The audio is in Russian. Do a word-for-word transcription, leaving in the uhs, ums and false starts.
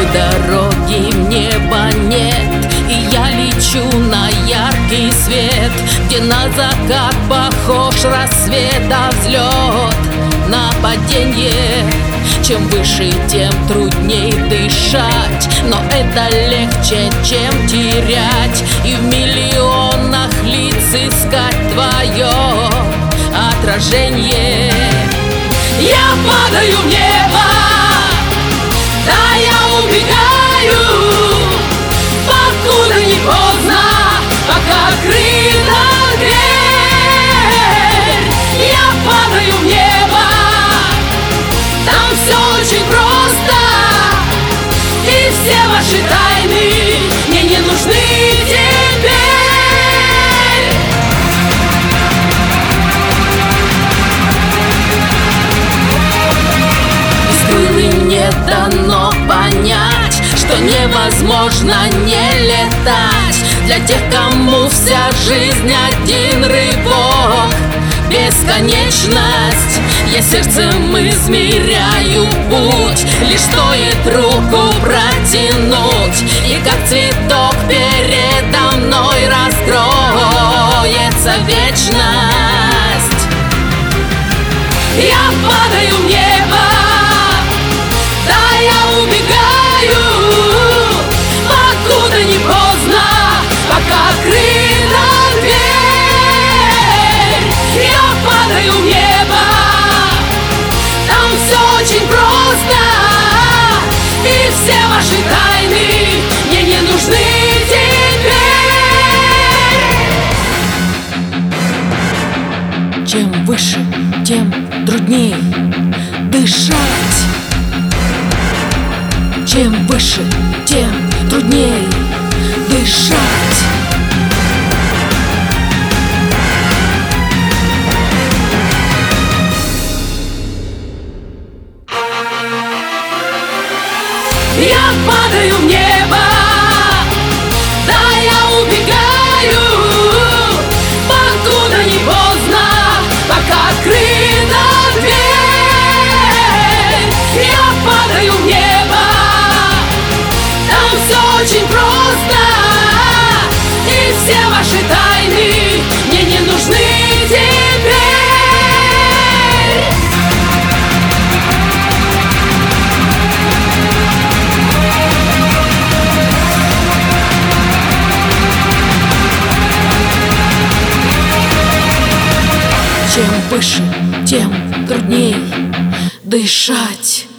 дороги в небо нет, и я лечу на яркий свет, где на закат похож рассвет, а взлет на паденье. Чем выше, тем трудней дышать, но это легче, чем терять и в миллионах лиц искать твое отражение. Я падаю в небо, да, я убегаю, покуда не поздно, пока открыта дверь. Я падаю в небо, там все очень просто, и все ваши тайны мне не нужны теперь. Из крылы не дано понять, что невозможно не летать. Для тех, кому вся жизнь один рывок, бесконечность. Я сердцем измеряю путь, лишь стоит руку протянуть, и как цветок передо мной раскроется вечность. Я падаю в небо, да, я убегаю, покуда не поздно, пока открыта дверь. Я падаю в небо, там все очень просто, и все ваши тайны мне не нужны теперь. Чем выше, тем трудней дышать. Чем выше, тем трудней дышать. Я падаю в небо, да, я убегаю, покуда не поздно, пока открыта дверь. Я падаю в небо, там все очень просто, и все ваши тайны мне не нужны теперь. Чем выше, тем трудней дышать.